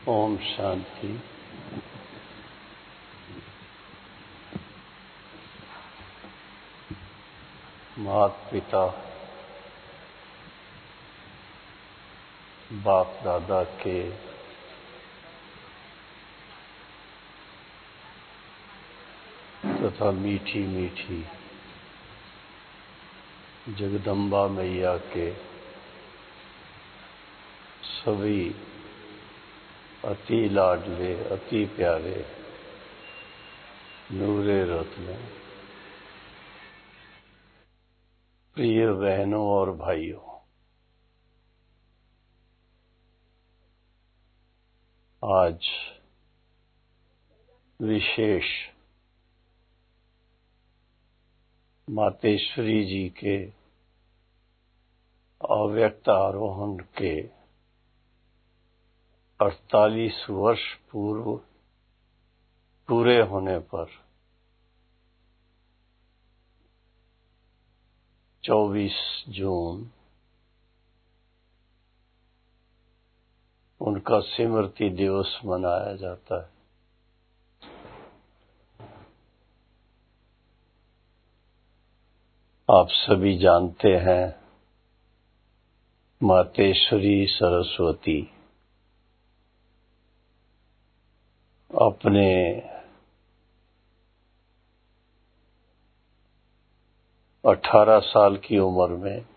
ओम शांति। माता पिता बाप दादा के तथा मीठी मीठी जगदम्बा मैया के सभी अति लाडले अति प्यारे नूरे रत्न प्रिय बहनों और भाइयों, आज विशेष मातेश्वरी जी के अव्यक्त आरोहण के 48 वर्ष पूर्व पूरे होने पर 24 जून उनका स्मृति दिवस मनाया जाता है। आप सभी जानते हैं, मातेश्वरी सरस्वती अपने अठारह साल की उम्र में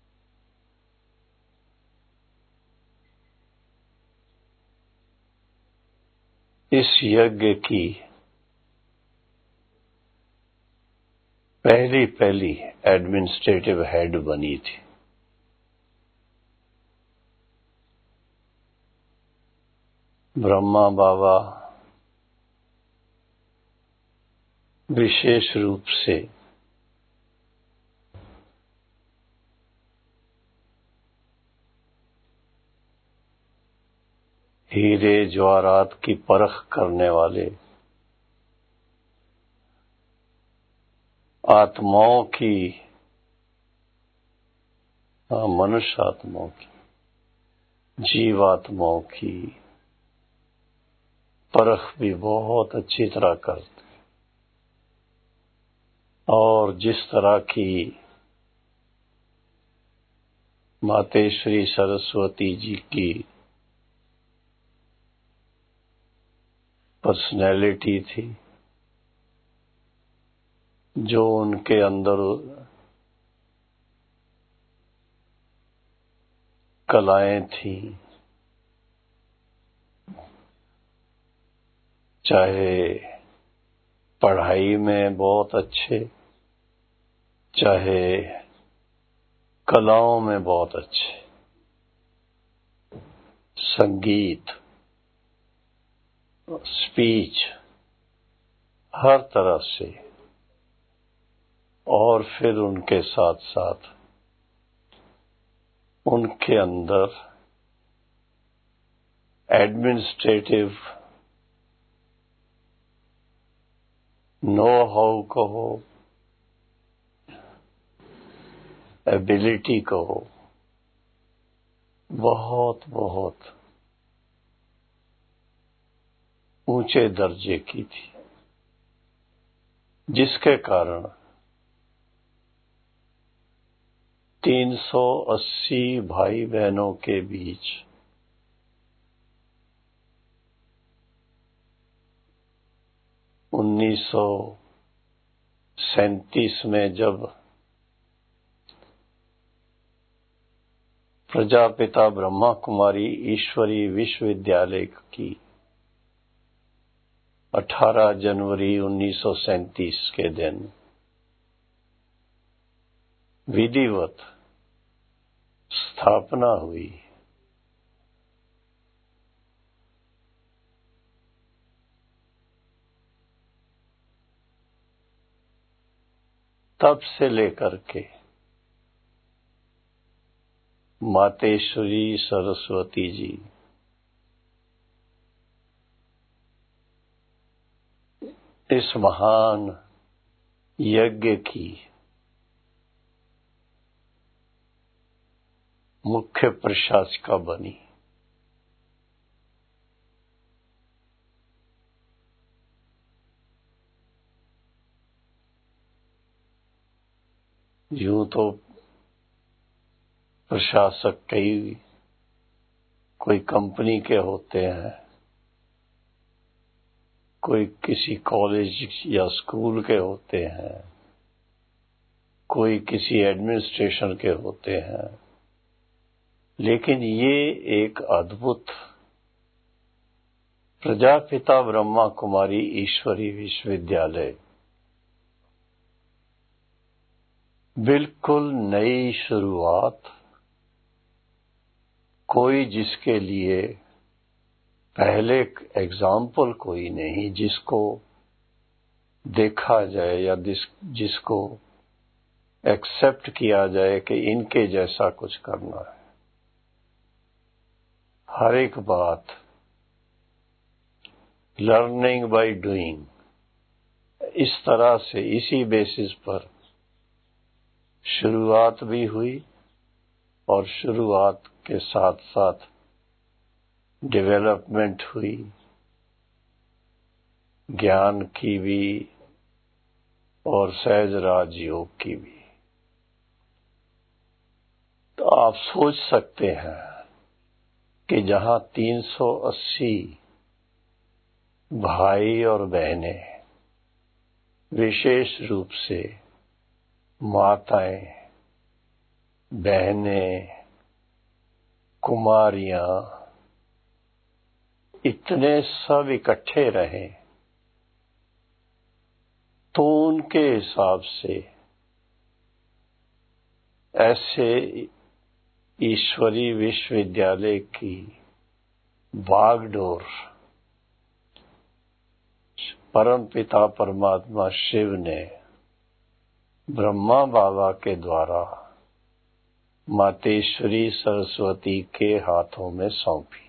इस यज्ञ की पहली एडमिनिस्ट्रेटिव हेड बनी थी। ब्रह्मा बाबा विशेष रूप से हीरे जवाहरात की परख करने वाले आत्माओं की, मनुष्य आत्माओं की, जीवात्माओं की परख भी बहुत अच्छी तरह करते, और जिस तरह की मातेश्वरी सरस्वती जी की पर्सनैलिटी थी, जो उनके अंदर कलाएं थी, चाहे पढ़ाई में बहुत अच्छे, चाहे कलाओं में बहुत अच्छे, संगीत, स्पीच, हर तरह से, और फिर उनके साथ साथ उनके अंदर एडमिनिस्ट्रेटिव नो हाउ कहो, एबिलिटी कहो, बहुत बहुत ऊंचे दर्जे की थी, जिसके कारण 380 भाई बहनों के बीच उन्नीस 1937 में जब प्रजापिता ब्रह्मा कुमारी ईश्वरी विश्वविद्यालय की 18 जनवरी 1937 के दिन विधिवत स्थापना हुई, तब से लेकर के मातेश्वरी सरस्वती जी इस महान यज्ञ की मुख्य प्रशासिका बनी। यूं तो प्रशासक कोई कंपनी के होते हैं, कोई किसी कॉलेज या स्कूल के होते हैं, कोई किसी एडमिनिस्ट्रेशन के होते हैं, लेकिन ये एक अद्भुत प्रजापिता ब्रह्मा कुमारी ईश्वरी विश्वविद्यालय बिल्कुल नई शुरुआत, कोई जिसके लिए पहले एग्जाम्पल कोई नहीं, जिसको देखा जाए या जिसको एक्सेप्ट किया जाए कि इनके जैसा कुछ करना है। हर एक बात लर्निंग बाय डूइंग, इस तरह से इसी बेसिस पर शुरुआत भी हुई और शुरुआत के साथ साथ डेवलपमेंट हुई, ज्ञान की भी और सहज राजयोग की भी। तो आप सोच सकते हैं कि जहां 380 भाई और बहनें, विशेष रूप से माताएं, बहनें, कुमारियां, इतने सब इकट्ठे रहे, तो उनके हिसाब से ऐसे ईश्वरी विश्वविद्यालय की बागडोर परमपिता परमात्मा शिव ने ब्रह्मा बाबा के द्वारा मातेश्वरी सरस्वती के हाथों में सौंपी।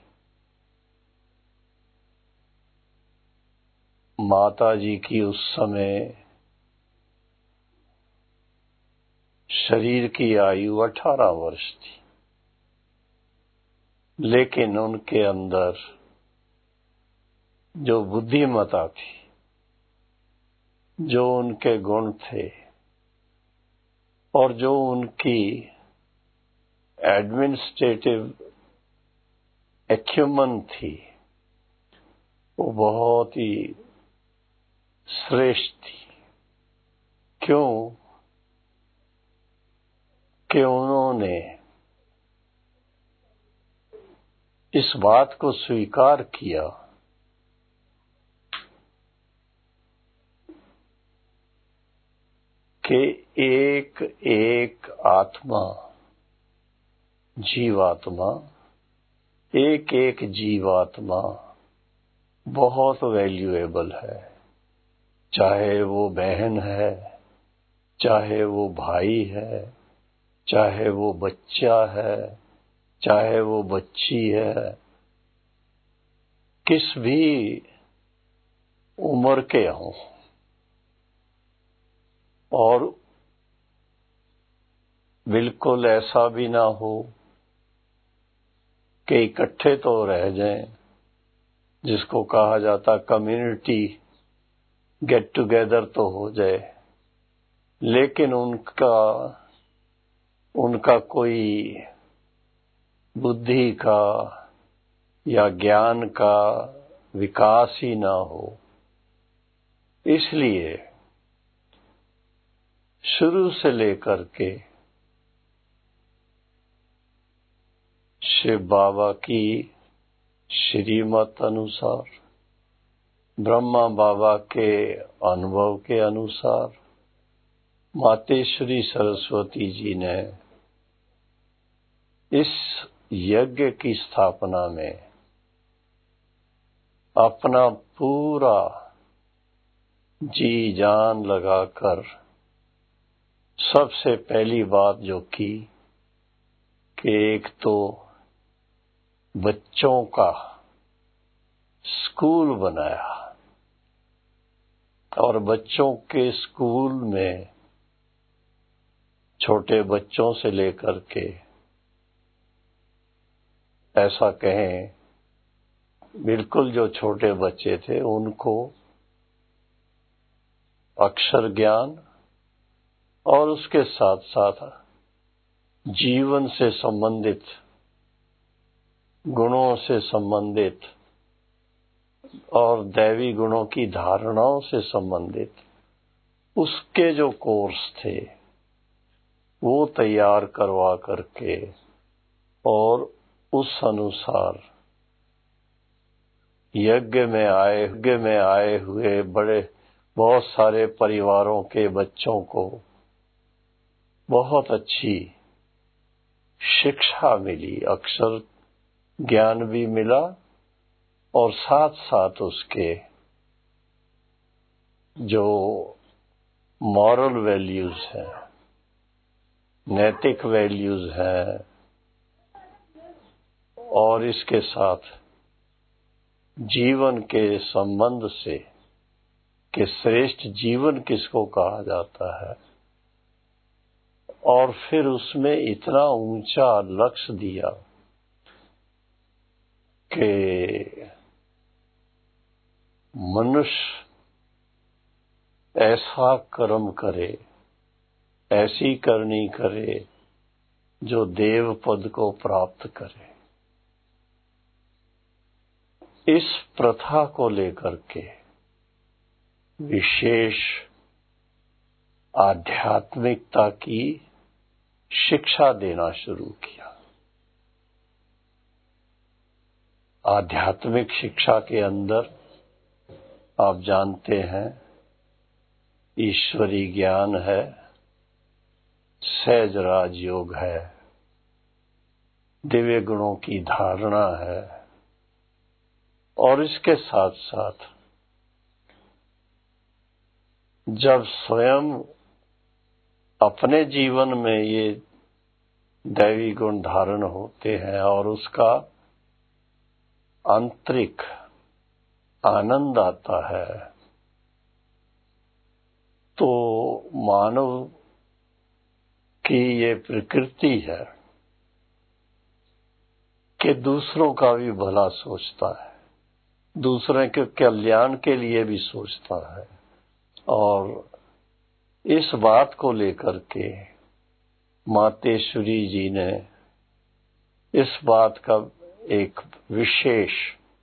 माता जी की उस समय शरीर की आयु 18 वर्ष थी, लेकिन उनके अंदर जो बुद्धिमता थी, जो उनके गुण थे और जो उनकी एडमिनिस्ट्रेटिव एक्यूमन थी, वो बहुत ही श्रेष्ठ थी। क्यों कि उन्होंने इस बात को स्वीकार किया कि एक एक आत्मा, जीवात्मा, एक एक जीवात्मा बहुत वैल्यूएबल है। चाहे वो बहन है, चाहे वो भाई है, चाहे वो बच्चा है, चाहे वो बच्ची है, किस भी उम्र के हों, और बिल्कुल ऐसा भी ना हो कि इकट्ठे तो रह जाएं, जिसको कहा जाता कम्युनिटी गेट टुगेदर तो हो जाए, लेकिन उनका कोई बुद्धि का या ज्ञान का विकास ही ना हो। इसलिए शुरू से लेकर के शिव बाबा की श्रीमत अनुसार, ब्रह्मा बाबा के अनुभव के अनुसार, मातेश्वरी सरस्वती जी ने इस यज्ञ की स्थापना में अपना पूरा जी जान लगाकर सबसे पहली बात जो की कि एक तो बच्चों का स्कूल बनाया, और बच्चों के स्कूल में छोटे बच्चों से लेकर के ऐसा कहें बिल्कुल जो छोटे बच्चे थे, उनको अक्षर ज्ञान और उसके साथ साथ जीवन से संबंधित, गुणों से संबंधित और दैवी गुणों की धारणाओं से संबंधित उसके जो कोर्स थे वो तैयार करवा करके और उस अनुसार यज्ञ में आए हुए बहुत सारे परिवारों के बच्चों को बहुत अच्छी शिक्षा मिली, अक्षर ज्ञान भी मिला और साथ साथ उसके जो मॉरल वैल्यूज हैं, नैतिक वैल्यूज हैं, और इसके साथ जीवन के संबंध से कि श्रेष्ठ जीवन किसको कहा जाता है, और फिर उसमें इतना ऊंचा लक्ष्य दिया कि मनुष्य ऐसा कर्म करे, ऐसी करनी करे जो देव पद को प्राप्त करे। इस प्रथा को लेकर के विशेष आध्यात्मिकता की शिक्षा देना शुरू किया। आध्यात्मिक शिक्षा के अंदर आप जानते हैं ईश्वरी ज्ञान है, सहज राजयोग है, दिव्य गुणों की धारणा है, और इसके साथ साथ जब स्वयं अपने जीवन में ये दैवी गुण धारण होते हैं और उसका आंतरिक आनंद आता है, तो मानव की ये प्रकृति है कि दूसरों का भी भला सोचता है, दूसरे के कल्याण के लिए भी सोचता है। और इस बात को लेकर के मातेश्वरी जी ने इस बात का एक विशेष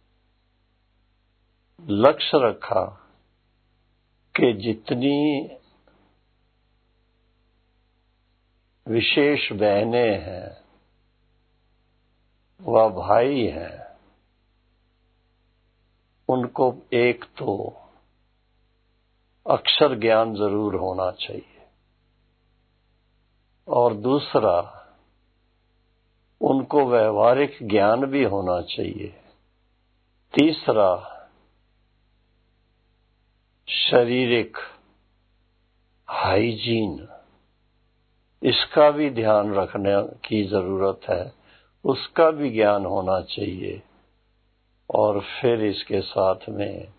लक्ष्य रखा कि जितनी विशेष बहनें हैं व भाई हैं, उनको एक तो अक्षर ज्ञान जरूर होना चाहिए, और दूसरा उनको व्यवहारिक ज्ञान भी होना चाहिए, तीसरा शारीरिक हाइजीन, इसका भी ध्यान रखने की जरूरत है, उसका भी ज्ञान होना चाहिए, और फिर इसके साथ में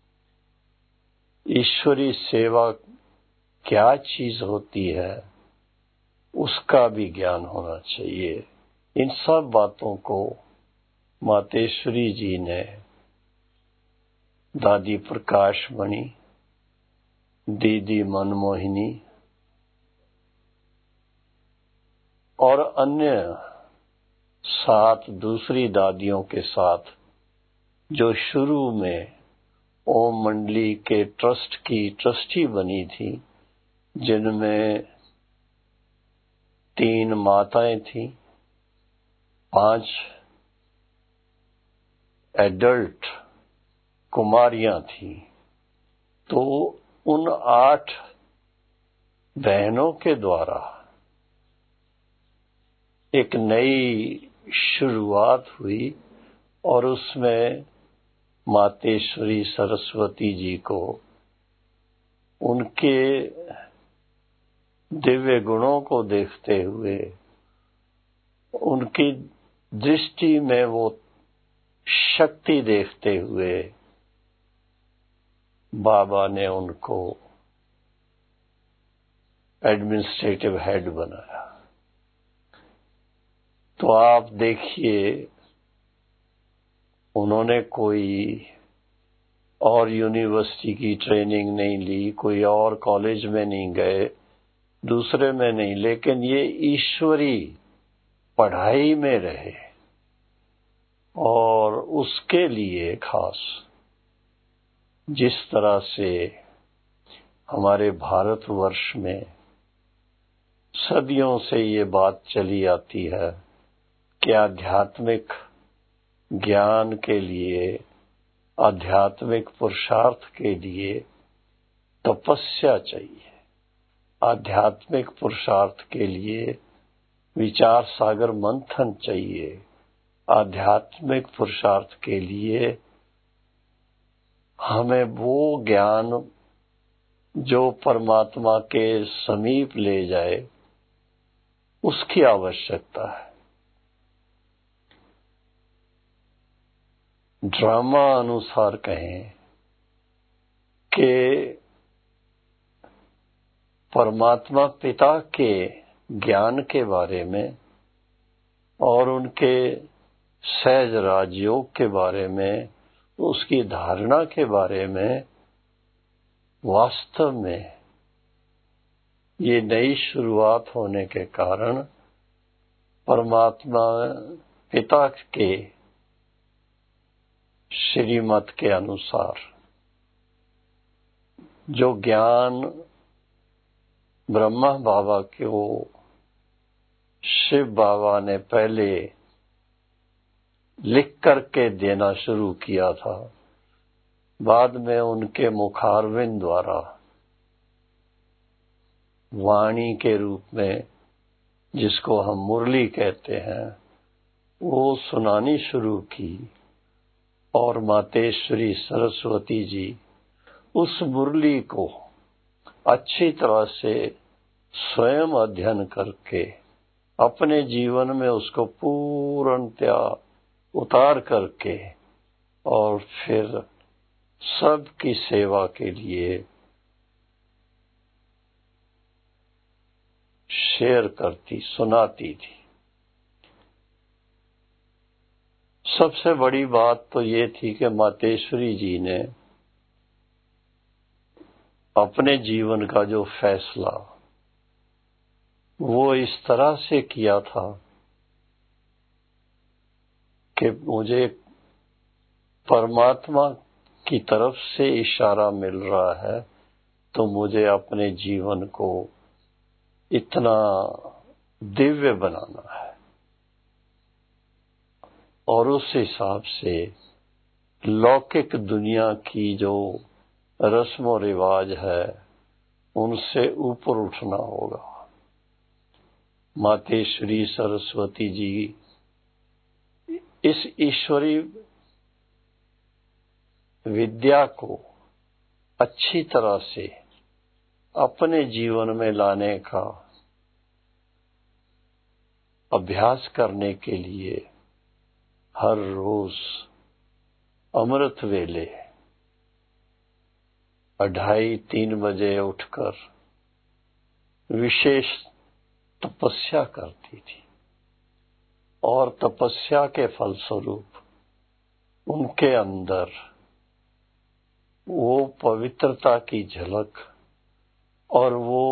ईश्वरी सेवा क्या चीज होती है उसका भी ज्ञान होना चाहिए। इन सब बातों को मातेश्वरी जी ने दादी प्रकाशमणि, दीदी मनमोहिनी और अन्य 7 दूसरी दादियों के साथ जो शुरू में ओम मंडली के ट्रस्ट की ट्रस्टी बनी थी, जिनमें 3 माताएं थीं, 5 एडल्ट कुमारियां थीं, तो उन 8 बहनों के द्वारा एक नई शुरुआत हुई और उसमें मातेश्वरी सरस्वती जी को उनके दिव्य गुणों को देखते हुए, उनकी दृष्टि में वो शक्ति देखते हुए बाबा ने उनको एडमिनिस्ट्रेटिव हेड बनाया। तो आप देखिए, उन्होंने कोई और यूनिवर्सिटी की ट्रेनिंग नहीं ली, कोई और कॉलेज में नहीं गए, दूसरे में नहीं, लेकिन ये ईश्वरी पढ़ाई में रहे और उसके लिए खास जिस तरह से हमारे भारतवर्ष में सदियों से ये बात चली आती है कि आध्यात्मिक ज्ञान के लिए, आध्यात्मिक पुरुषार्थ के लिए तपस्या चाहिए। आध्यात्मिक पुरुषार्थ के लिए विचार सागर मंथन चाहिए। आध्यात्मिक पुरुषार्थ के लिए हमें वो ज्ञान जो परमात्मा के समीप ले जाए उसकी आवश्यकता है। ड्रामा अनुसार कहें कि परमात्मा पिता के ज्ञान के बारे में और उनके सहज राजयोग के बारे में, उसकी धारणा के बारे में वास्तव में ये नई शुरुआत होने के कारण परमात्मा पिता के श्रीमत के अनुसार जो ज्ञान ब्रह्मा बाबा को शिव बाबा ने पहले लिख करके देना शुरू किया था, बाद में उनके मुखारविंद द्वारा वाणी के रूप में, जिसको हम मुरली कहते हैं, वो सुनानी शुरू की और मातेश्वरी सरस्वती जी उस मुरली को अच्छी तरह से स्वयं अध्ययन करके अपने जीवन में उसको पूर्णतया उतार करके और फिर सबकी सेवा के लिए शेयर करती, सुनाती थी। सबसे बड़ी बात तो ये थी कि मातेश्वरी जी ने अपने जीवन का जो फैसला वो इस तरह से किया था कि मुझे परमात्मा की तरफ से इशारा मिल रहा है तो मुझे अपने जीवन को इतना दिव्य बनाना है, और उस हिसाब से लौकिक दुनिया की जो रस्म रिवाज है उनसे ऊपर उठना होगा। मातेश्वरी सरस्वती जी इस ईश्वरी विद्या को अच्छी तरह से अपने जीवन में लाने का अभ्यास करने के लिए हर रोज अमृत वेले 2:30-3 बजे उठकर विशेष तपस्या करती थी, और तपस्या के फलस्वरूप उनके अंदर वो पवित्रता की झलक और वो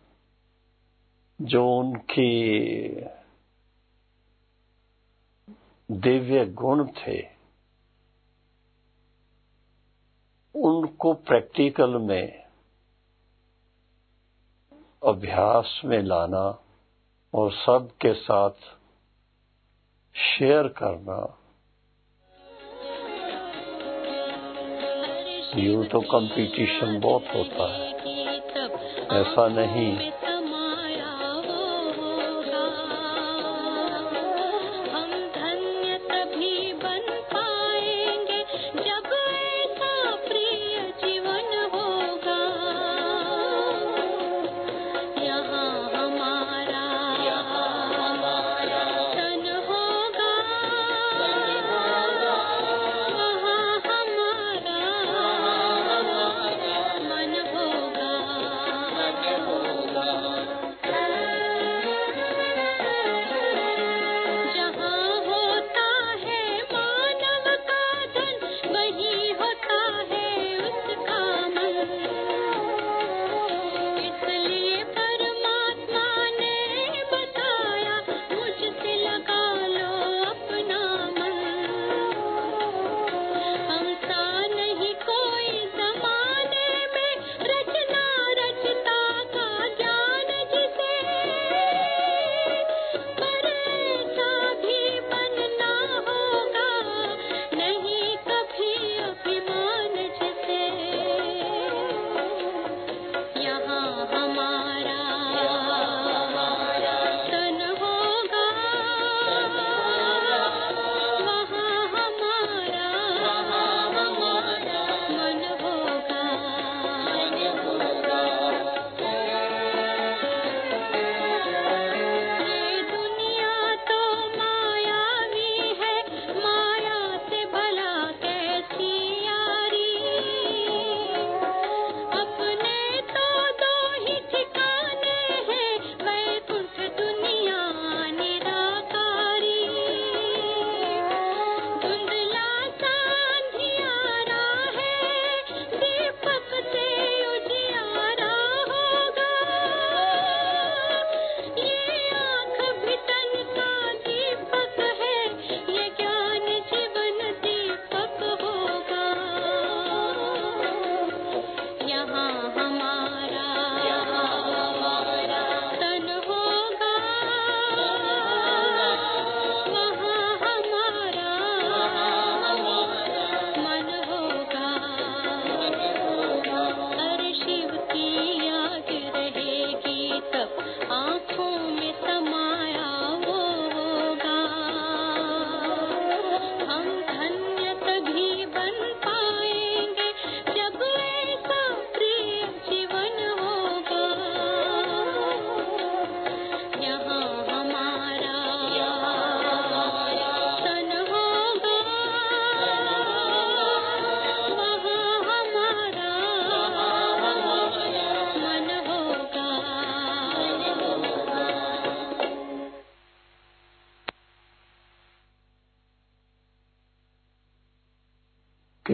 जो उनकी दिव्य गुण थे उनको प्रैक्टिकल में अभ्यास में लाना और सबके साथ शेयर करना। यूं तो कंपटीशन बहुत होता है, ऐसा नहीं,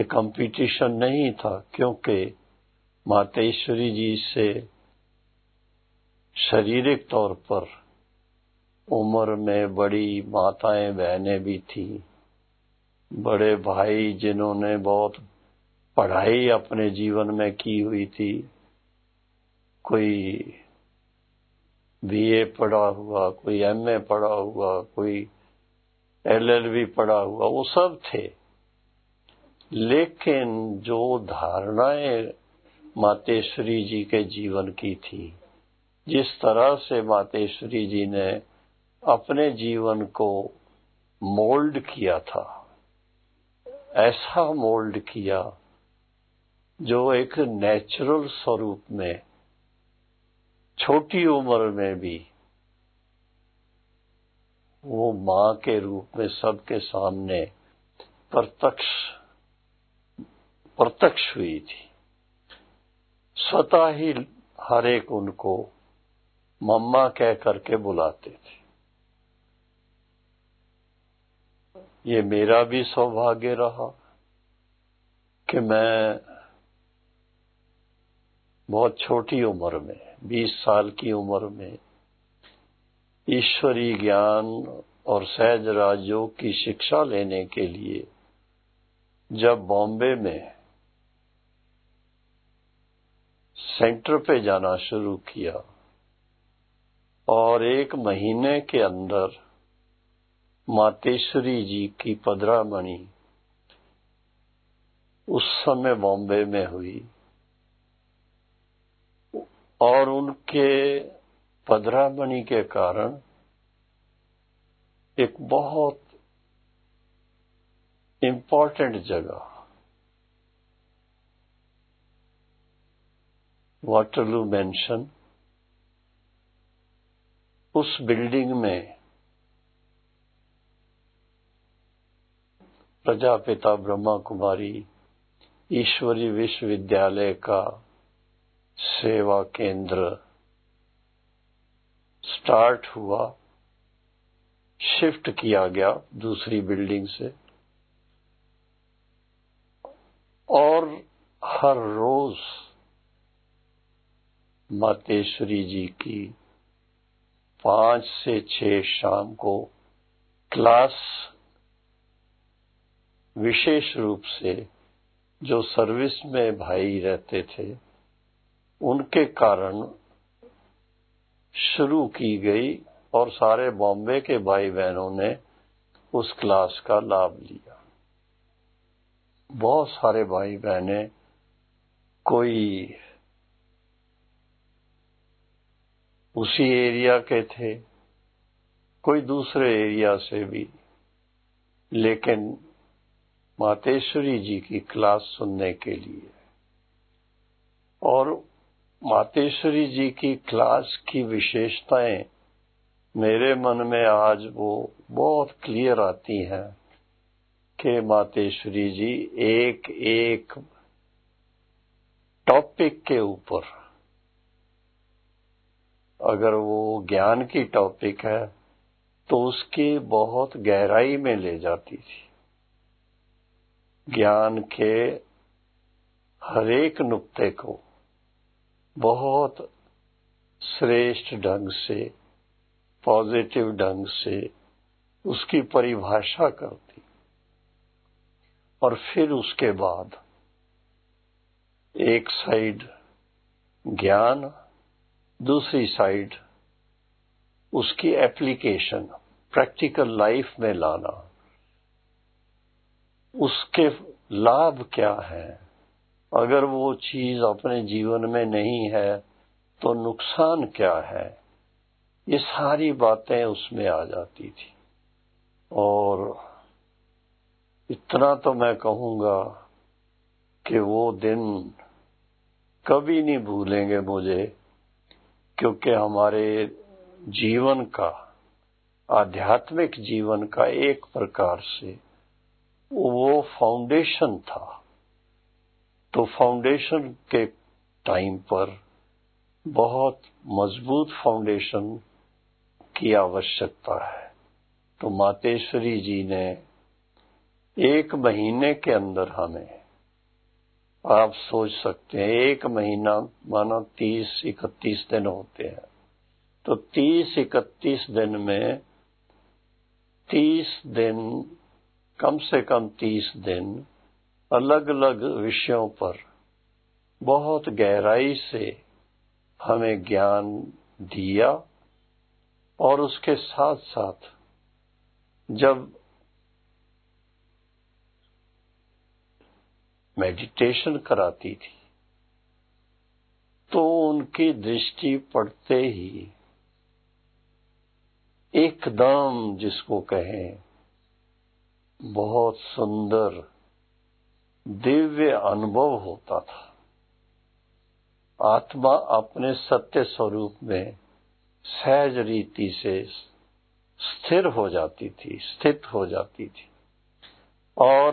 कंपटीशन नहीं था, क्योंकि मातेश्वरी जी से शारीरिक तौर पर उम्र में बड़ी माताएं बहनें भी थी, बड़े भाई जिन्होंने बहुत पढ़ाई अपने जीवन में की हुई थी, कोई बीए पढ़ा हुआ, कोई एमए पढ़ा हुआ, कोई एलएलबी पढ़ा हुआ, वो सब थे। लेकिन जो धारणाएं मातेश्वरी जी के जीवन की थी, जिस तरह से मातेश्वरी जी ने अपने जीवन को मोल्ड किया था, ऐसा मोल्ड किया जो एक नेचुरल स्वरूप में छोटी उम्र में भी वो मां के रूप में सबके सामने प्रत्यक्ष हुई थी। स्वतः ही हर एक उनको मम्मा कह करके बुलाते थे। ये मेरा भी सौभाग्य रहा कि मैं बहुत छोटी उम्र में, 20 साल की उम्र में, ईश्वरीय ज्ञान और सहज राजयोग की शिक्षा लेने के लिए जब बॉम्बे में सेंटर पे जाना शुरू किया, और 1 महीने के अंदर मातेश्वरी जी की पधरामणि उस समय बॉम्बे में हुई, और उनके पधरामणि के कारण एक बहुत इम्पोर्टेंट जगह वाटरलू मेंशन, उस बिल्डिंग में प्रजापिता ब्रह्मा कुमारी ईश्वरी विश्वविद्यालय का सेवा केंद्र स्टार्ट हुआ, शिफ्ट किया गया दूसरी बिल्डिंग से, और हर रोज मातेश्वरी जी की 5 से 6 शाम को क्लास, विशेष रूप से जो सर्विस में भाई रहते थे उनके कारण शुरू की गई, और सारे बॉम्बे के भाई बहनों ने उस क्लास का लाभ लिया। बहुत सारे भाई बहने, कोई उसी एरिया के थे, कोई दूसरे एरिया से भी, लेकिन मातेश्वरी जी की क्लास सुनने के लिए। और मातेश्वरी जी की क्लास की विशेषताएं मेरे मन में आज वो बहुत क्लियर आती हैं कि मातेश्वरी जी एक एक टॉपिक के ऊपर, अगर वो ज्ञान की टॉपिक है तो उसकी बहुत गहराई में ले जाती थी। ज्ञान के हर एक नुक्ते को बहुत श्रेष्ठ ढंग से, पॉजिटिव ढंग से उसकी परिभाषा करती, और फिर उसके बाद एक साइड ज्ञान, दूसरी साइड उसकी एप्लीकेशन, प्रैक्टिकल लाइफ में लाना, उसके लाभ क्या है, अगर वो चीज अपने जीवन में नहीं है तो नुकसान क्या है, ये सारी बातें उसमें आ जाती थी। और इतना तो मैं कहूंगा कि वो दिन कभी नहीं भूलेंगे मुझे, क्योंकि हमारे जीवन का, आध्यात्मिक जीवन का एक प्रकार से वो फाउंडेशन था। तो फाउंडेशन के टाइम पर बहुत मजबूत फाउंडेशन की आवश्यकता है। तो मातेश्वरी जी ने 1 महीने के अंदर हमें आप सोच सकते हैं, एक महीना मानो 30-31 दिन होते हैं, तो 30-31 दिन में 30 दिन, कम से कम 30 दिन अलग अलग विषयों पर बहुत गहराई से हमें ज्ञान दिया। और उसके साथ साथ जब मेडिटेशन कराती थी तो उनकी दृष्टि पड़ते ही एकदम, जिसको कहें, बहुत सुंदर दिव्य अनुभव होता था। आत्मा अपने सत्य स्वरूप में सहज रीति से स्थिर हो जाती थी, स्थित हो जाती थी। और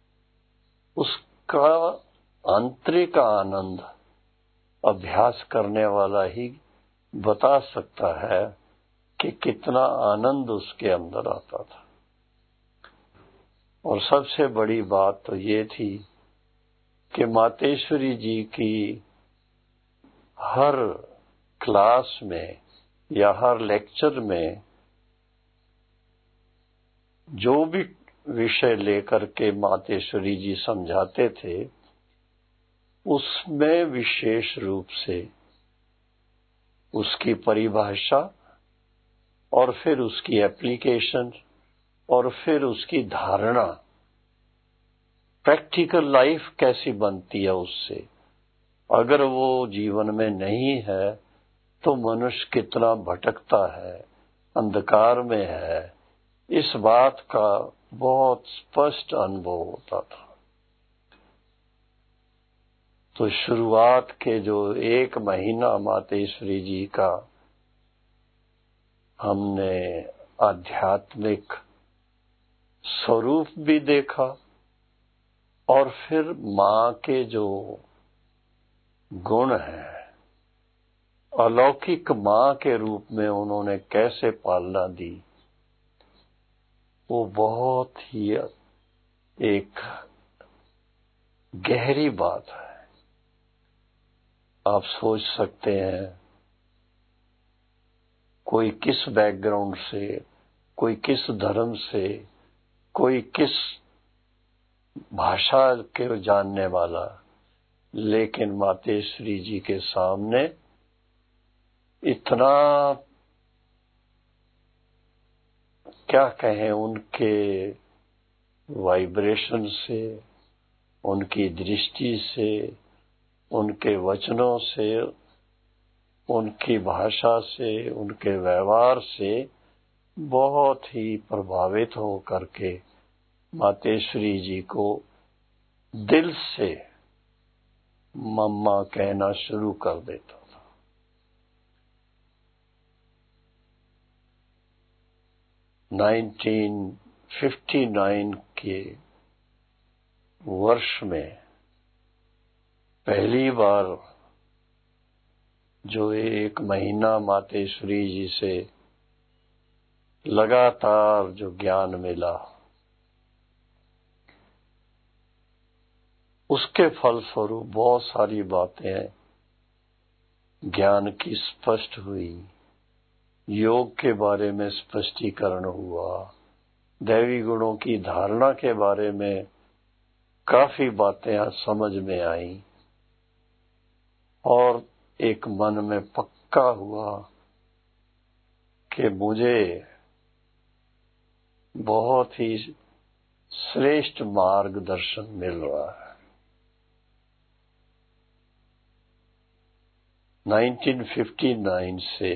उसका आंतरिक आनंद अभ्यास करने वाला ही बता सकता है कि कितना आनंद उसके अंदर आता था। और सबसे बड़ी बात तो ये थी कि मातेश्वरी जी की हर क्लास में या हर लेक्चर में जो भी विषय लेकर के मातेश्वरी जी समझाते थे, उसमें विशेष रूप से उसकी परिभाषा और फिर उसकी एप्लीकेशन और फिर उसकी धारणा, प्रैक्टिकल लाइफ कैसी बनती है उससे, अगर वो जीवन में नहीं है तो मनुष्य कितना भटकता है, अंधकार में है, इस बात का बहुत स्पष्ट अनुभव होता था। तो शुरुआत के जो एक महीना मातेश्वरी जी का हमने आध्यात्मिक स्वरूप भी देखा, और फिर माँ के जो गुण हैं, अलौकिक माँ के रूप में उन्होंने कैसे पालना दी, वो बहुत ही एक गहरी बात है। आप सोच सकते हैं, कोई किस बैकग्राउंड से, कोई किस धर्म से, कोई किस भाषा के जानने वाला, लेकिन मातेश्वरी जी के सामने इतना, क्या कहें, उनके वाइब्रेशन से, उनकी दृष्टि से, उनके वचनों से, उनकी भाषा से, उनके व्यवहार से बहुत ही प्रभावित हो करके मातेश्वरी जी को दिल से मम्मा कहना शुरू कर देता था। 1959 के वर्ष में पहली बार जो एक महीना मातेश्वरी जी से लगातार जो ज्ञान मिला, उसके फलस्वरूप बहुत सारी बातें ज्ञान की स्पष्ट हुई, योग के बारे में स्पष्टीकरण हुआ, दैवी गुणों की धारणा के बारे में काफी बातें समझ में आई, और एक मन में पक्का हुआ कि मुझे बहुत ही श्रेष्ठ मार्गदर्शन मिल रहा है। 1959 से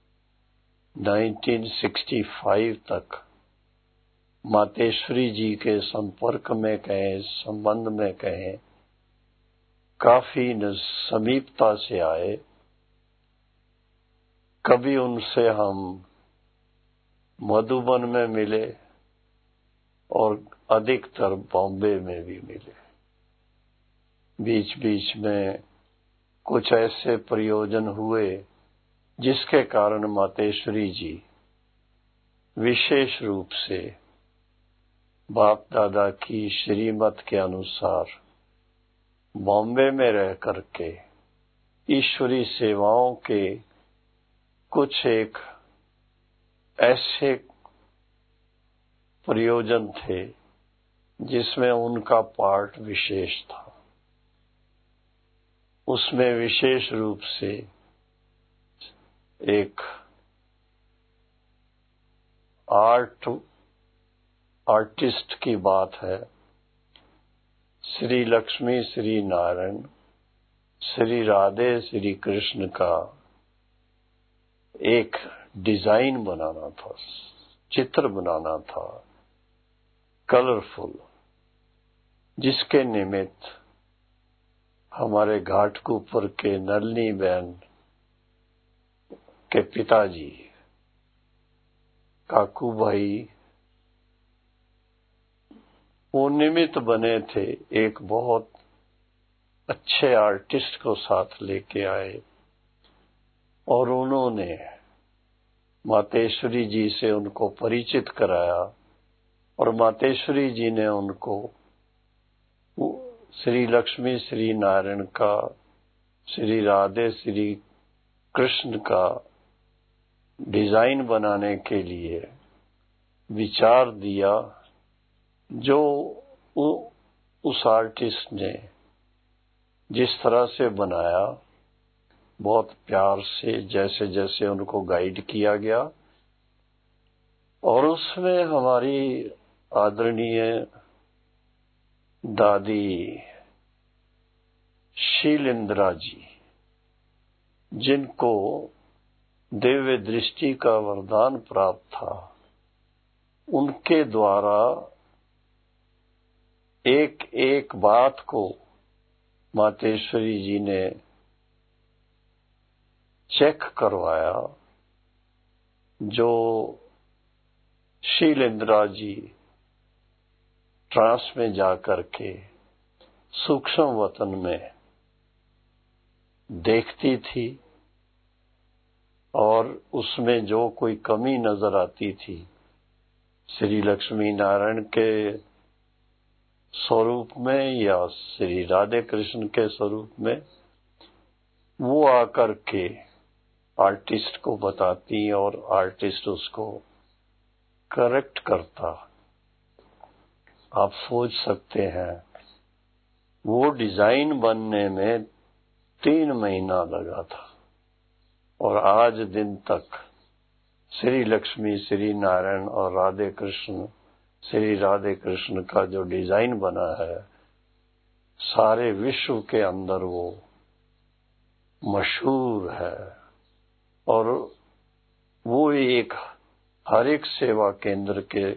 1965 तक मातेश्वरी जी के संपर्क में कहें, संबंध में कहें, काफी समीपता से आए। कभी उनसे हम मधुबन में मिले और अधिकतर बॉम्बे में भी मिले। बीच बीच में कुछ ऐसे प्रयोजन हुए जिसके कारण मातेश्वरी जी विशेष रूप से बाप दादा की श्रीमत के अनुसार बॉम्बे में रह करके ईश्वरी सेवाओं के कुछ एक ऐसे प्रयोजन थे जिसमें उनका पार्ट विशेष था। उसमें विशेष रूप से एक आर्टिस्ट की बात है। श्री लक्ष्मी, श्री नारायण, श्री राधे, श्री कृष्ण का एक डिजाइन बनाना था, चित्र बनाना था, कलरफुल, जिसके निमित्त हमारे घाटकुपर के नलिनी बहन के पिताजी काकू भाई वो निमित्त बने थे। एक बहुत अच्छे आर्टिस्ट को साथ लेके आए और उन्होंने मातेश्वरी जी से उनको परिचित कराया और मातेश्वरी जी ने उनको श्री लक्ष्मी, श्री नारायण का, श्री राधे, श्री कृष्ण का डिजाइन बनाने के लिए विचार दिया, जो उस आर्टिस्ट ने जिस तरह से बनाया, बहुत प्यार से जैसे जैसे उनको गाइड किया गया। और उसमें हमारी आदरणीय दादी शीलेंद्रा जी, जिनको दिव्य दृष्टि का वरदान प्राप्त था, उनके द्वारा एक एक बात को मातेश्वरी जी ने चेक करवाया, जो शीलेंद्रा जी ट्रांस में जाकर के सूक्ष्म वतन में देखती थी और उसमें जो कोई कमी नजर आती थी श्री लक्ष्मी नारायण के स्वरूप में या श्री राधे कृष्ण के स्वरूप में, वो आकर के आर्टिस्ट को बताती और आर्टिस्ट उसको करेक्ट करता। आप सोच सकते हैं वो डिजाइन बनने में 3 महीना लगा था और आज दिन तक श्री लक्ष्मी, श्री नारायण और राधे कृष्ण, श्री राधे कृष्ण का जो डिजाइन बना है, सारे विश्व के अंदर वो मशहूर है। और वो एक हर एक सेवा केंद्र के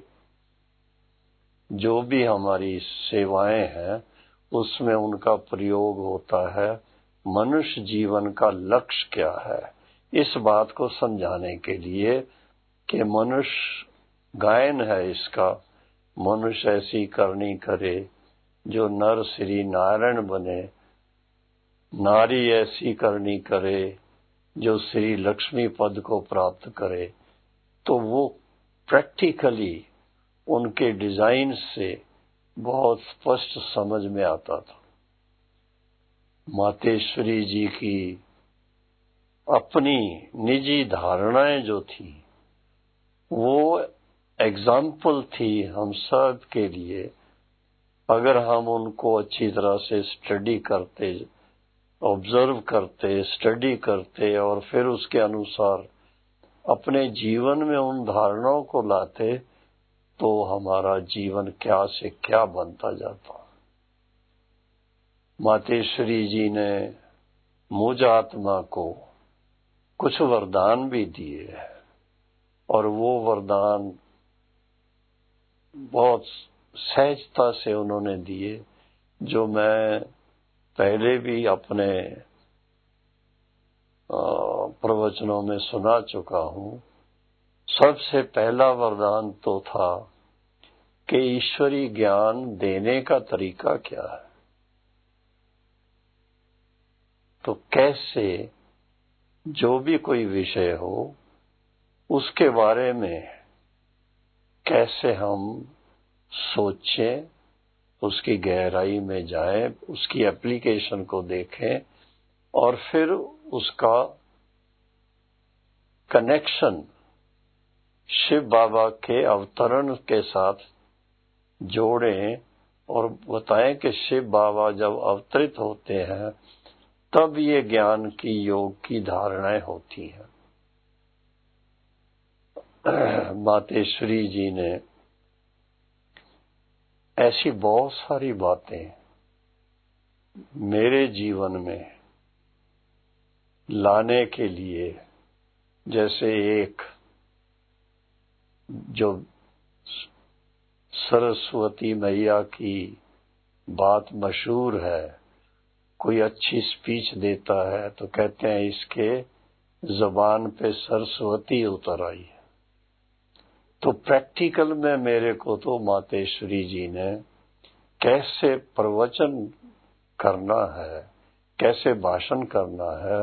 जो भी हमारी सेवाएं हैं उसमें उनका प्रयोग होता है। मनुष्य जीवन का लक्ष्य क्या है, इस बात को समझाने के लिए कि मनुष्य गायन है इसका, मनुष्य ऐसी करनी करे जो नर श्री नारायण बने, नारी ऐसी करनी करे जो श्री लक्ष्मी पद को प्राप्त करे। तो वो प्रैक्टिकली उनके डिजाइन से बहुत स्पष्ट समझ में आता था। मातेश्वरी जी की अपनी निजी धारणाएं जो थी वो एग्जाम्पल थी हम सब के लिए। अगर हम उनको अच्छी तरह से स्टडी करते, ऑब्जर्व करते, स्टडी करते और फिर उसके अनुसार अपने जीवन में उन धारणाओं को लाते तो हमारा जीवन क्या से क्या बनता जाता। मातेश्वरी जी ने मुझ आत्मा को कुछ वरदान भी दिए और वो वरदान बहुत सहजता से उन्होंने दिए, जो मैं पहले भी अपने प्रवचनों में सुना चुका हूं। सबसे पहला वरदान तो था कि ईश्वरी ज्ञान देने का तरीका क्या है। तो कैसे जो भी कोई विषय हो उसके बारे में कैसे हम सोचें उसकी गहराई में जाएं, उसकी एप्लीकेशन को देखें और फिर उसका कनेक्शन शिव बाबा के अवतरण के साथ जोड़ें और बताएं कि शिव बाबा जब अवतरित होते हैं तब ये ज्ञान की योग की धारणाएं होती हैं। मातेश्वरी जी ने ऐसी बहुत सारी बातें मेरे जीवन में लाने के लिए, जैसे एक जो सरस्वती मैया की बात मशहूर है, कोई अच्छी स्पीच देता है तो कहते हैं इसके जबान पे सरस्वती उतर आई है। तो प्रैक्टिकल में मेरे को तो मातेश्वरी जी ने कैसे प्रवचन करना है, कैसे भाषण करना है,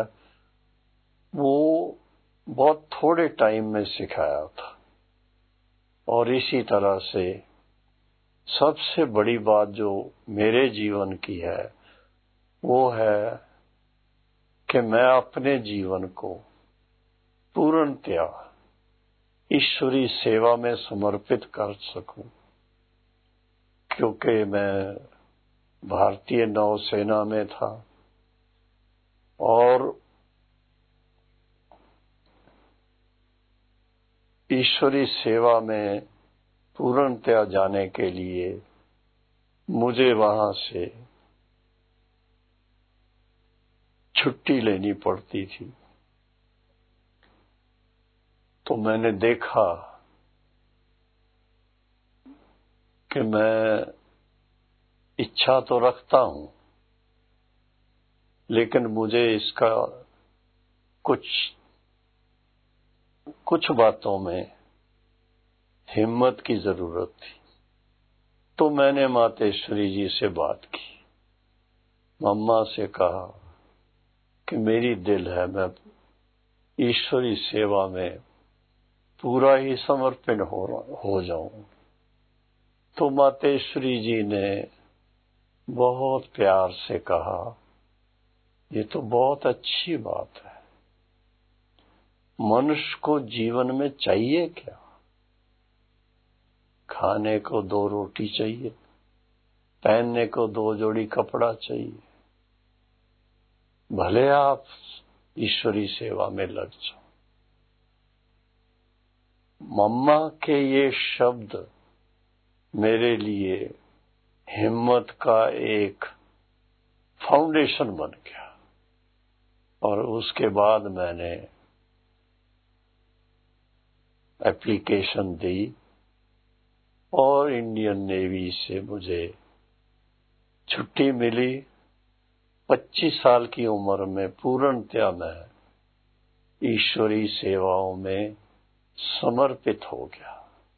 वो बहुत थोड़े टाइम में सिखाया था। और इसी तरह से सबसे बड़ी बात जो मेरे जीवन की है वो है कि मैं अपने जीवन को पूर्णतया ईश्वरी सेवा में समर्पित कर सकूं, क्योंकि मैं भारतीय नौसेना में था और ईश्वरी सेवा में पूर्णतया जाने के लिए मुझे वहां से छुट्टी लेनी पड़ती थी। तो मैंने देखा कि मैं इच्छा तो रखता हूं, लेकिन मुझे इसका कुछ बातों में हिम्मत की जरूरत थी। तो मैंने मातेश्वरी जी से बात की, मम्मा से कहा कि मेरी दिल है मैं ईश्वरी सेवा में पूरा ही समर्पित हो जाऊं। तो मातेश्वरी जी ने बहुत प्यार से कहा, ये तो बहुत अच्छी बात है, मनुष्य को जीवन में चाहिए क्या? खाने को 2 रोटी चाहिए, पहनने को 2 जोड़ी कपड़ा चाहिए, भले आप ईश्वरी सेवा में लग जाओ। मम्मा के ये शब्द मेरे लिए हिम्मत का एक फाउंडेशन बन गया और उसके बाद मैंने एप्लीकेशन दी और इंडियन नेवी से मुझे छुट्टी मिली। 25 साल की उम्र में पूर्णतया मैं ईश्वरी सेवाओं में समर्पित हो गया।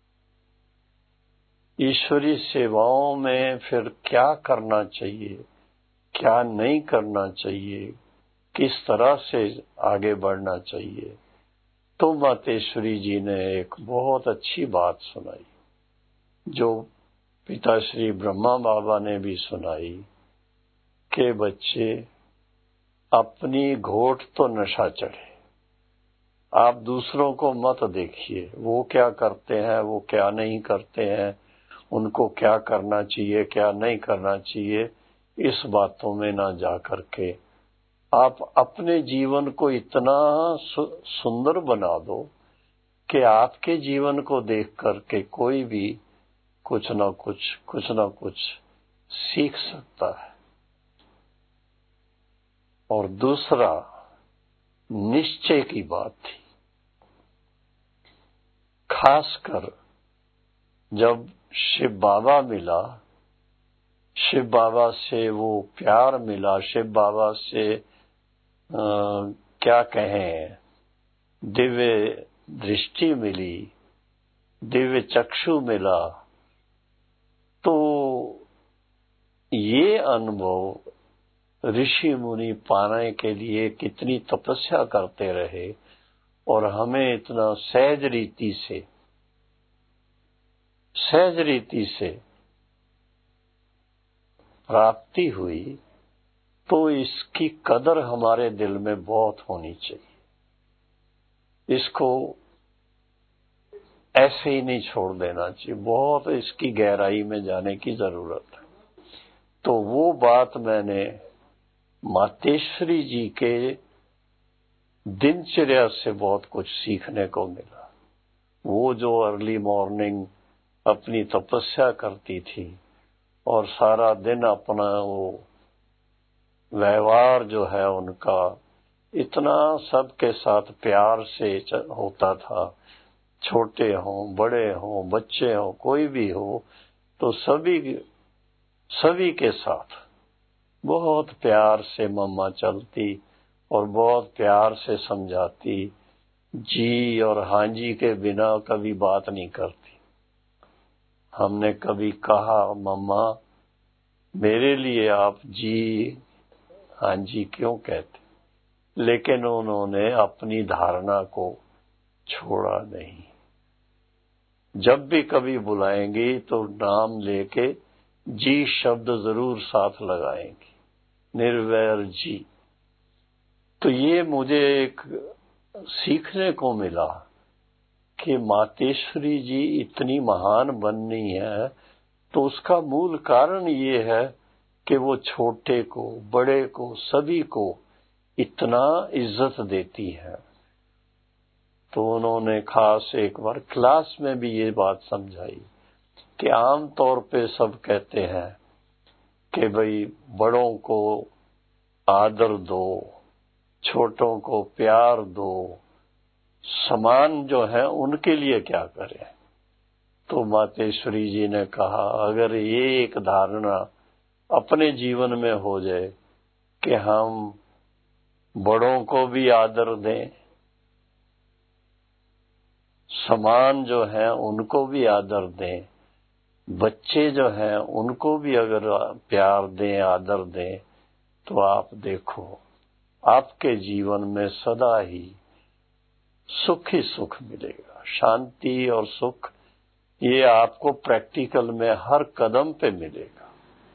ईश्वरी सेवाओं में फिर क्या करना चाहिए, क्या नहीं करना चाहिए, किस तरह से आगे बढ़ना चाहिए, तो मातेश्वरी जी ने एक बहुत अच्छी बात सुनाई, जो पिता श्री ब्रह्मा बाबा ने भी सुनाई कि बच्चे अपनी घोट तो नशा चढ़े, आप दूसरों को मत देखिए, वो क्या करते हैं, वो क्या नहीं करते हैं, उनको क्या करना चाहिए, क्या नहीं करना चाहिए, इस बातों में ना जा करके आप अपने जीवन को इतना सुंदर बना दो कि आपके जीवन को देख करके कोई भी कुछ ना कुछ सीख सकता है। और दूसरा निश्चय की बात थी, खासकर जब शिव बाबा मिला, शिव बाबा से वो प्यार मिला, शिव बाबा से क्या कहें, दिव्य दृष्टि मिली, दिव्य चक्षु मिला, तो ये अनुभव ऋषि मुनि पाने के लिए कितनी तपस्या करते रहे और हमें इतना सहज रीति से प्राप्ति हुई तो इसकी कदर हमारे दिल में बहुत होनी चाहिए। इसको ऐसे ही नहीं छोड़ देना चाहिए, बहुत इसकी गहराई में जाने की जरूरत है। तो वो बात मैंने मातेश्वरी जी के दिनचर्या से बहुत कुछ सीखने को मिला। वो जो अर्ली मॉर्निंग अपनी तपस्या करती थी और सारा दिन अपना वो व्यवहार जो है उनका इतना सबके साथ प्यार से होता था, छोटे हों, बड़े हों, बच्चे हों, कोई भी हो, तो सभी के साथ बहुत प्यार से मम्मा चलती और बहुत प्यार से समझाती। जी और हाँ जी के बिना कभी बात नहीं करती। हमने कभी कहा मम्मा मेरे लिए आप जी हाँ जी क्यों कहते, लेकिन उन्होंने अपनी धारणा को छोड़ा नहीं। जब भी कभी बुलाएंगी तो नाम लेके जी शब्द जरूर साथ लगाएंगी, निर्वैर जी। तो ये मुझे एक सीखने को मिला कि मातेश्वरी जी इतनी महान बननी है तो उसका मूल कारण ये है कि वो छोटे को, बड़े को, सभी को इतना इज्जत देती है। तो उन्होंने खास एक बार क्लास में भी ये बात समझाई कि आम तौर पे सब कहते हैं कि भाई बड़ों को आदर दो, छोटों को प्यार दो, समान जो है उनके लिए क्या करें। तो मातेश्वरी जी ने कहा अगर ये एक धारणा अपने जीवन में हो जाए कि हम बड़ों को भी आदर दें, समान जो है उनको भी आदर दें, बच्चे जो हैं उनको भी अगर प्यार दें, आदर दें, तो आप देखो आपके जीवन में सदा ही सुख ही सुख मिलेगा। शांति और सुख ये आपको प्रैक्टिकल में हर कदम पे मिलेगा।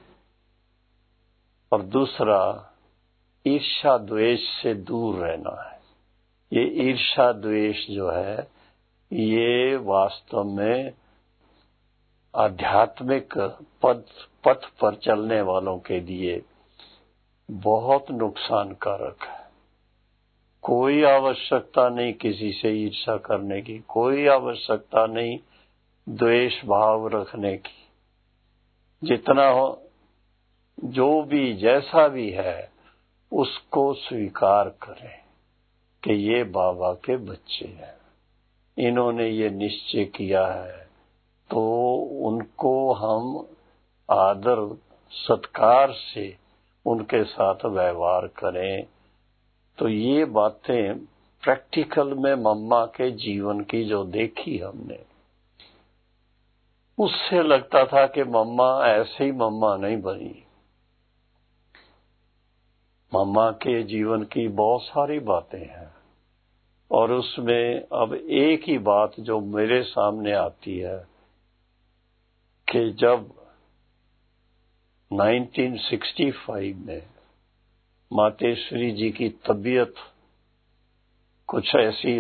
और दूसरा, ईर्ष्या द्वेष से दूर रहना है। ये ईर्ष्या द्वेष जो है ये वास्तव में आध्यात्मिक पथ पर चलने वालों के लिए बहुत नुकसानकारक है। कोई आवश्यकता नहीं किसी से ईर्ष्या करने की, कोई आवश्यकता नहीं द्वेष भाव रखने की। जितना हो, जो भी जैसा भी है उसको स्वीकार करें कि ये बाबा के बच्चे हैं, इन्होंने ये निश्चय किया है, तो उनको हम आदर सत्कार से उनके साथ व्यवहार करें। तो ये बातें प्रैक्टिकल में मम्मा के जीवन की जो देखी हमने, उससे लगता था कि मम्मा ऐसे ही मम्मा नहीं बनी। मम्मा के जीवन की बहुत सारी बातें हैं और उसमें अब एक ही बात जो मेरे सामने आती है कि जब 1965 में मातेश्वरी जी की तबीयत कुछ ऐसी,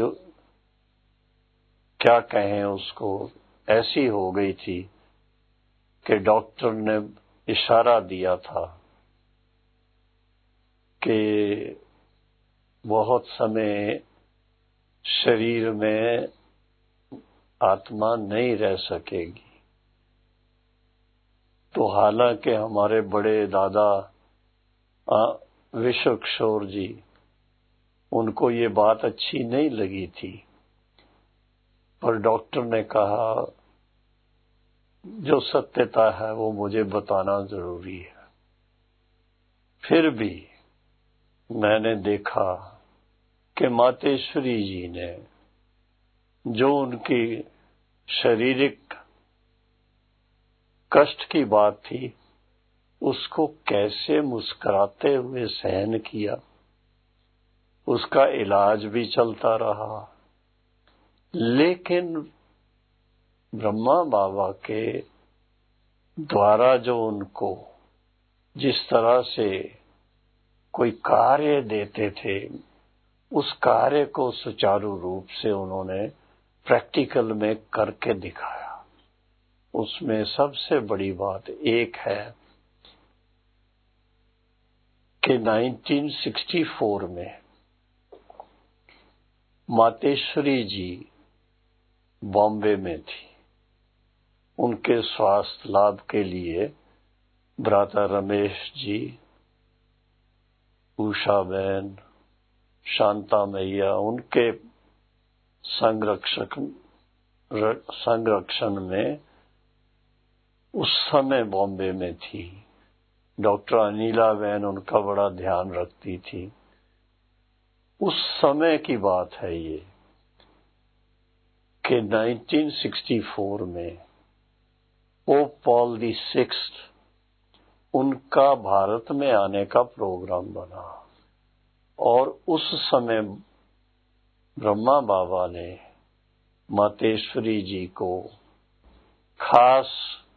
क्या कहें उसको, ऐसी हो गई थी कि डॉक्टर ने इशारा दिया था कि बहुत समय शरीर में आत्मा नहीं रह सकेगी। तो हालांकि हमारे बड़े दादा विश्व किशोर जी, उनको ये बात अच्छी नहीं लगी थी, पर डॉक्टर ने कहा जो सत्यता है वो मुझे बताना जरूरी है। फिर भी मैंने देखा कि मातेश्वरी जी ने जो उनकी शारीरिक कष्ट की बात थी उसको कैसे मुस्कुराते हुए सहन किया, उसका इलाज भी चलता रहा। लेकिन ब्रह्मा बाबा के द्वारा जो उनको जिस तरह से कोई कार्य देते थे, उस कार्य को सुचारू रूप से उन्होंने प्रैक्टिकल में करके दिखाया। उसमें सबसे बड़ी बात एक है कि 1964 में मातेश्वरी जी बॉम्बे में थी। उनके स्वास्थ्य लाभ के लिए भ्राता रमेश जी, उषा बहन, शांता मैया उनके संरक्षण में उस समय बॉम्बे में थी। डॉक्टर अनिला बहन उनका बड़ा ध्यान रखती थी। उस समय की बात है ये कि 1964 में पोप पॉल दी सिक्स्थ उनका भारत में आने का प्रोग्राम बना और उस समय ब्रह्मा बाबा ने मातेश्वरी जी को खास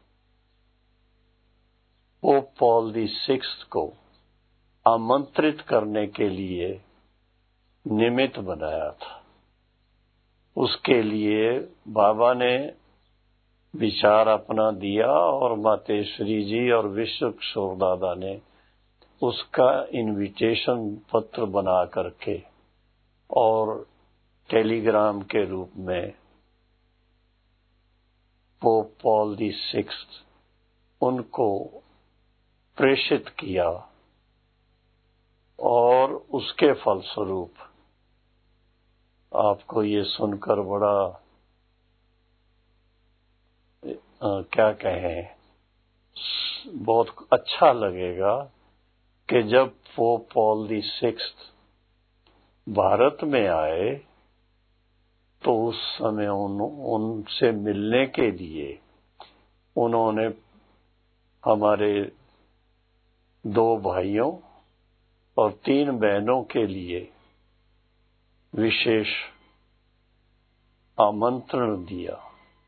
पोप पॉल दी सिक्स्थ को आमंत्रित करने के लिए निमित्त बनाया था। उसके लिए बाबा ने विचार अपना दिया और मातेश्वरी जी और विश्व किशोर दादा ने उसका इनविटेशन पत्र बना करके और टेलीग्राम के रूप में पोप पॉल दी सिक्स्थ उनको प्रेषित किया और उसके फलस्वरूप आपको ये सुनकर बड़ा क्या कहें, बहुत अच्छा लगेगा कि जब Pope Paul the sixth Bharat में आए तो उस समय उनसे मिलने के लिए उन्होंने हमारे 2 भाइयों और 3 बहनों के लिए विशेष आमंत्रण दिया।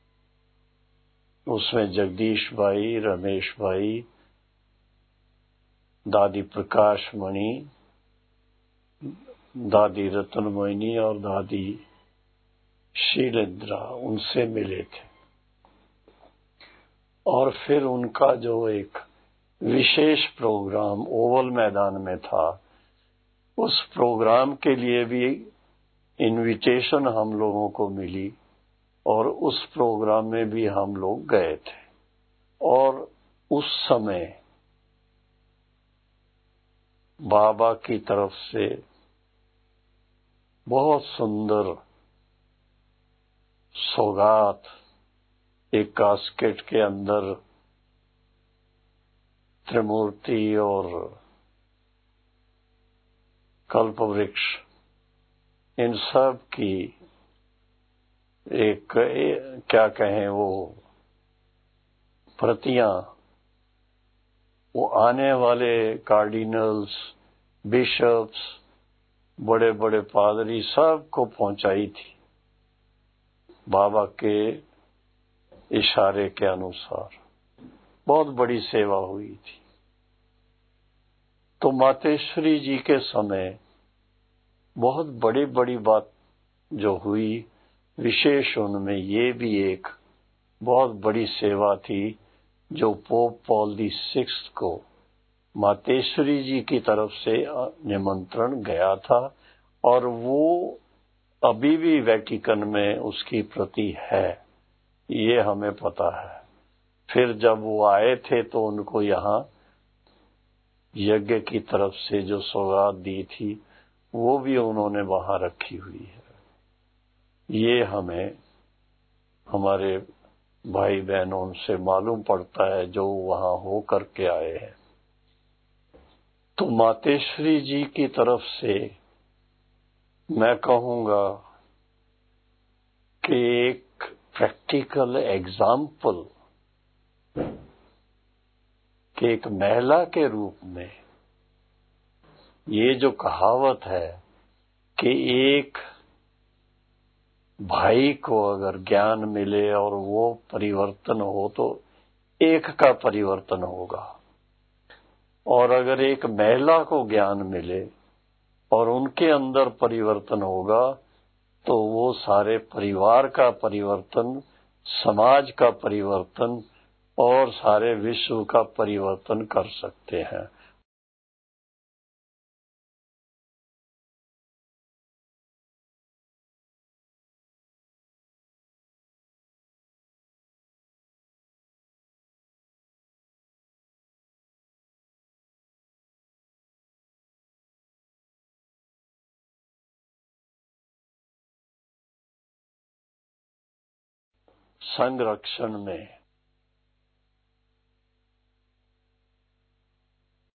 उसमें जगदीश भाई, रमेश भाई, दादी प्रकाश मणि, दादी रतन मोहिनी और दादी शीलेंद्रा उनसे मिले थे। और फिर उनका जो एक विशेष प्रोग्राम ओवल मैदान में था, उस प्रोग्राम के लिए भी इनविटेशन हम लोगों को मिली और उस प्रोग्राम में भी हम लोग गए थे। और उस समय बाबा की तरफ से बहुत सुंदर सौगात एक कास्केट के अंदर त्रिमूर्ति और कल्प वृक्ष इन सब की एक क्या कहें वो प्रतियां वो आने वाले कार्डिनल्स, बिशप्स, बड़े बड़े पादरी सब को पहुंचाई थी बाबा के इशारे के अनुसार। बहुत बड़ी सेवा हुई थी। तो मातेश्वरी जी के समय बहुत बड़ी बड़ी बात जो हुई, विशेष उनमें ये भी एक बहुत बड़ी सेवा थी जो पोप पॉल दी सिक्स्थ को मातेश्वरी जी की तरफ से निमंत्रण गया था और वो अभी भी वेटिकन में उसकी प्रति है, ये हमें पता है। फिर जब वो आए थे तो उनको यहाँ यज्ञ की तरफ से जो सौगात दी थी वो भी उन्होंने वहां रखी हुई है। ये हमें हमारे भाई बहनों से मालूम पड़ता है जो वहां हो करके आए हैं। तो मातेश्वरी जी की तरफ से मैं कहूंगा कि एक प्रैक्टिकल एग्जाम्पल कि एक महिला के रूप में ये जो कहावत है कि एक भाई को अगर ज्ञान मिले और वो परिवर्तन हो तो एक का परिवर्तन होगा, और अगर एक महिला को ज्ञान मिले और उनके अंदर परिवर्तन होगा तो वो सारे परिवार का परिवर्तन, समाज का परिवर्तन और सारे विश्व का परिवर्तन कर सकते हैं। संरक्षण में